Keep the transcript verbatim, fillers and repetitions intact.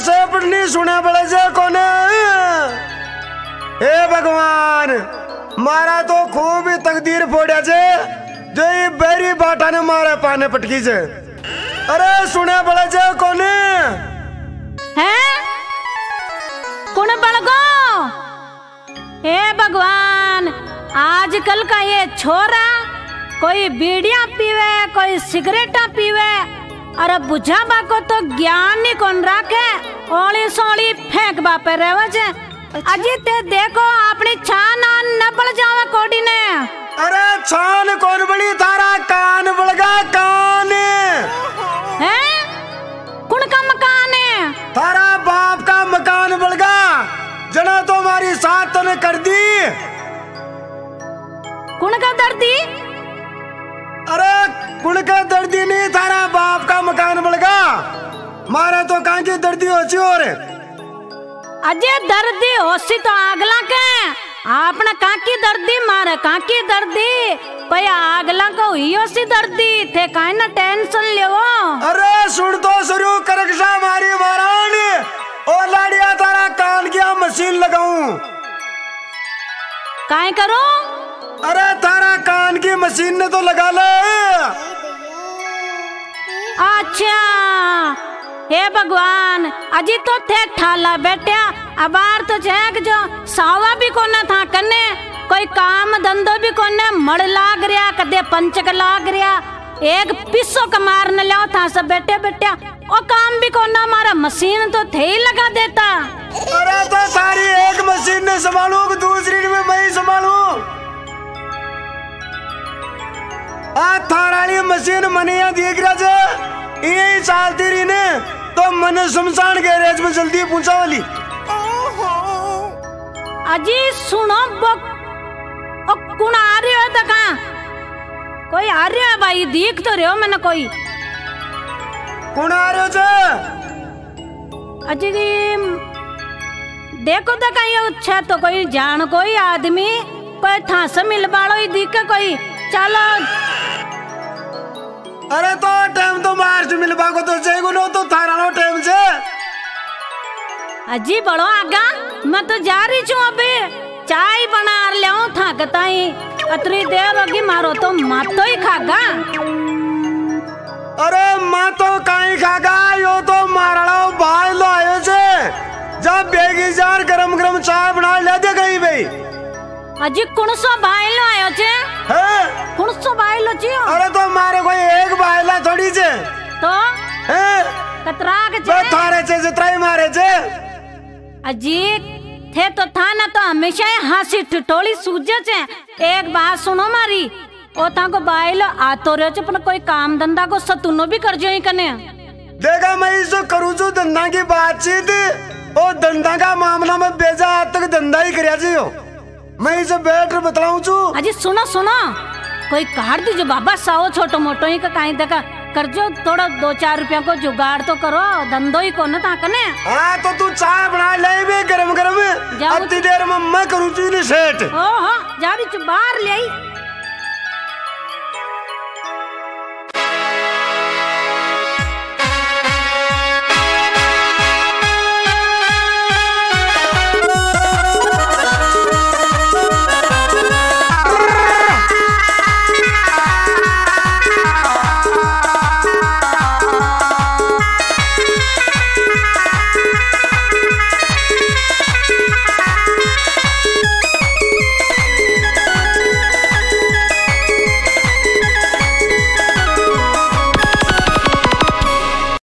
से पढ़नी सुने बड़े जे कोने। हे भगवान मारा तो खूब ही तकदीर फोड़ा जे जो ये बेरी बाटा ने मारे पाने पटकी से। अरे सुने बड़े जे कोने हैं कौन बड़गो। हे भगवान आजकल का ये छोरा कोई बीड़ियां पीवे कोई सिगरेटा पीवे और बुझाबा को तो ज्ञान ही कौन रखे ओली सोली फेंक बापे रहे जे। अजी ते देखो अपनी छान न बढ़ जावा कोडी ने। अरे छान कौन बड़ी थारा कान बड़गा कान है कौन का मकान है। थारा बाप का मकान बड़गा जना तो हमारी साथ तो ने कर दी। कौन का दर्दी। अरे कुण का दर्दी नहीं थारा बाप का मकान बड़गा मारे तो कहाँ की दर्दी होची और अजय दर्दी होसी तो आगला के आपने कहाँ की दर्दी मारे कहाँ की दर्दी कोई आगला को हुई होसी दर्दी थे काहे ना टेंशन ले वो। अरे सुन तो शुरू करकशा मारी महारानी और लाड़िया तारा कान की मशीन लगाऊं काहे करो। अरे तारा कान की मशीन ने तो लगा ले। अच्छा हे भगवान अजी तो थे ठाला बैठा अबार तो जैक जो सावा भी कोने था कने कोई काम धंधो भी कोने मड़ लाग रहा कदे पंचक लाग रहा एक पिस्सो का मार न लिया था सब बैठे बैठे और काम भी कोना हमारा मशीन तो थे ही लगा देता। अरे तो सारी एक मशीन ने संभालू दूसरी में मैं ही संभालू। आ थाराली मशीन मने देख रहा जे यही चलती रही ने तो मन शमशान गैरेज में जल्दी पहुंचा वाली। अजी सुनो वो कौन आ रहे हो तो कहाँ कोई आ रहे हो भाई देख तो रहे हो मैंने कोई कौन आ रहे हो जे। अजी देखो तो कहीं अच्छा तो कोई जान कोई आदमी कोई था से मिल बाड़ो ही दिख कोई चलो। अरे तो टाइम तो मार्च मिलबा को तो चाहिए नो तो थारा नो टाइम से। अजी बड़ो आगा मैं तो जा रही छू अबे चाय बना ले था कताई अतरी देर होगी मारो तो माँ तो ही खागा। अरे माँ तो कहीं खागा यो तो मारा भाई लो आयो से जब बेगी जार गरम गरम चाय बना ले दे गई भाई। अजी कौन सो बाइलो आयो छे हैं कौन सो बाइलो छियो। अरे तो मारे कोई एक बाइला थोड़ी छे तो हैं कतरा के छे तो थारे छे जितराई मारे छे। अजी थे तो था ना तो हमेशा हासी ठिठोली सूझे छे। एक बात सुनो मारी ओ ता को बाइलो आ तो रे छे पर कोई काम धंधा को सतुनो भी कर जो ही कने। देखा मैं इसे करूँ जो धंधा की बातचीत ओ धंधा का मामला में बेजा आज तक धंधा ही करया जी हो मैं इसे बैठ बतलाऊं छू। अजी सुनो सुनो कोई काट दीजिए बाबा साओ छोटो मोटो ही का कहीं देखा कर जो थोड़ा दो चार रुपया को जुगाड़ तो करो धंधो ही को न था कने। हाँ तो तू चाय बना ले भी गरम गरम अति देर में मैं करूँ चीनी सेट। ओ हाँ जा रही बाहर ले आई।